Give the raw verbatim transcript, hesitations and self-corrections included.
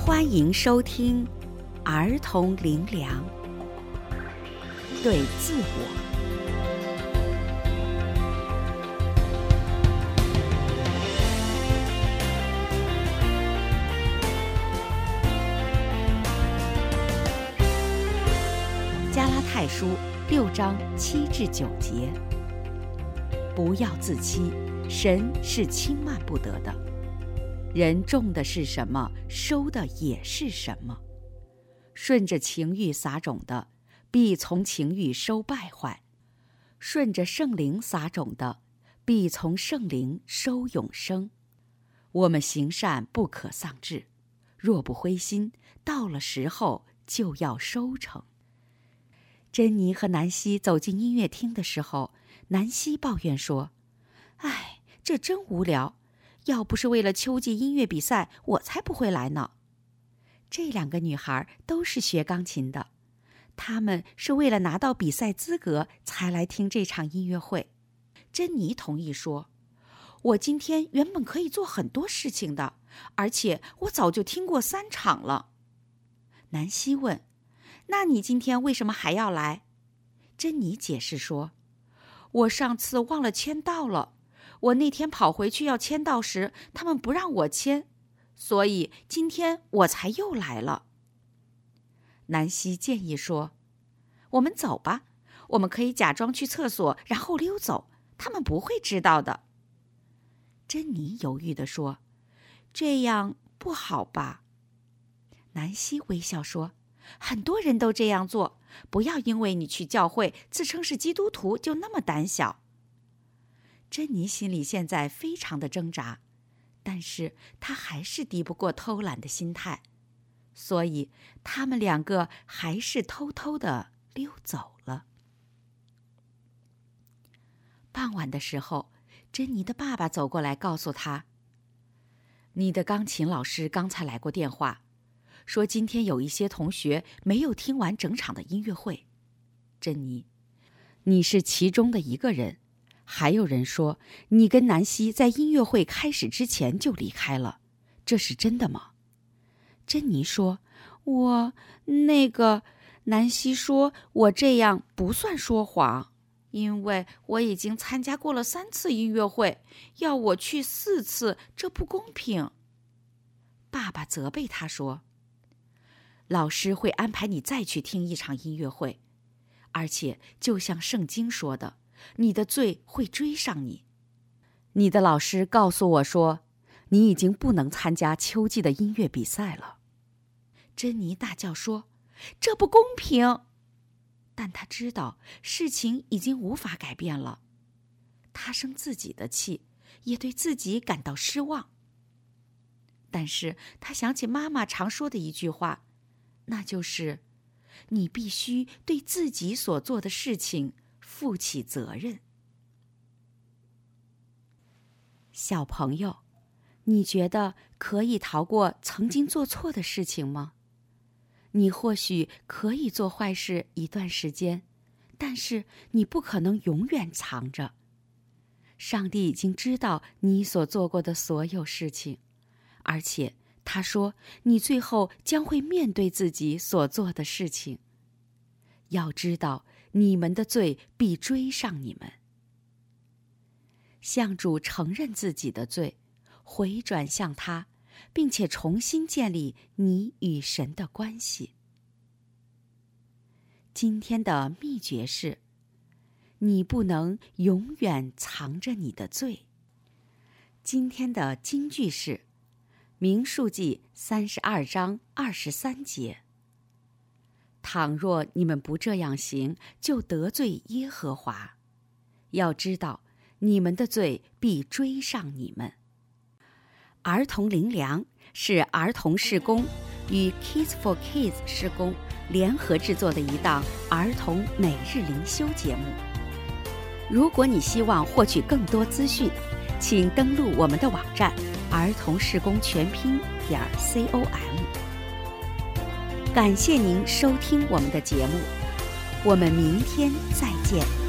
欢迎收听儿童灵粮，对自我。加拉太书六章七至九节，不要自欺，神是轻慢不得的。人种的是什么，收的也是什么。顺着情欲撒种的，必从情欲收败坏；顺着圣灵撒种的，必从圣灵收永生。我们行善不可丧志，若不灰心，到了时候就要收成。珍妮和南希走进音乐厅的时候，南希抱怨说：哎，这真无聊，要不是为了秋季音乐比赛，我才不会来呢。这两个女孩都是学钢琴的，她们是为了拿到比赛资格才来听这场音乐会。珍妮同意说：我今天原本可以做很多事情的，而且我早就听过三场了。南希问：那你今天为什么还要来？珍妮解释说：我上次忘了签到了，我那天跑回去要签到时，他们不让我签，所以今天我才又来了。南希建议说：我们走吧，我们可以假装去厕所，然后溜走，他们不会知道的。珍妮犹豫地说：这样不好吧？南希微笑说：很多人都这样做，不要因为你去教会自称是基督徒就那么胆小。珍妮心里现在非常的挣扎，但是她还是敌不过偷懒的心态，所以他们两个还是偷偷的溜走了。傍晚的时候，珍妮的爸爸走过来告诉她：你的钢琴老师刚才来过电话，说今天有一些同学没有听完整场的音乐会。珍妮，你是其中的一个人。还有人说你跟南希在音乐会开始之前就离开了，这是真的吗？珍妮说：我那个南希说我这样不算说谎，因为我已经参加过了三次音乐会，要我去四次，这不公平。爸爸责备他说：老师会安排你再去听一场音乐会，而且就像圣经说的，你的罪会追上你。你的老师告诉我说，你已经不能参加秋季的音乐比赛了。珍妮大叫说：这不公平！但她知道事情已经无法改变了，她生自己的气，也对自己感到失望。但是她想起妈妈常说的一句话，那就是你必须对自己所做的事情负起责任。小朋友，你觉得可以逃过曾经做错的事情吗？你或许可以做坏事一段时间，但是你不可能永远藏着。上帝已经知道你所做过的所有事情，而且他说你最后将会面对自己所做的事情。要知道，你们的罪必追上你们。向主承认自己的罪，回转向他，并且重新建立你与神的关系。今天的秘诀是：你不能永远藏着你的罪。今天的金句是民数记三十二章二十三节：倘若你们不这样行，就得罪耶和华。要知道，你们的罪必追上你们。儿童灵粮是儿童事工与 Kids for Kids 事工联合制作的一档儿童每日灵修节目。如果你希望获取更多资讯，请登录我们的网站儿童事工全拼点 com。感谢您收听我们的节目，我们明天再见。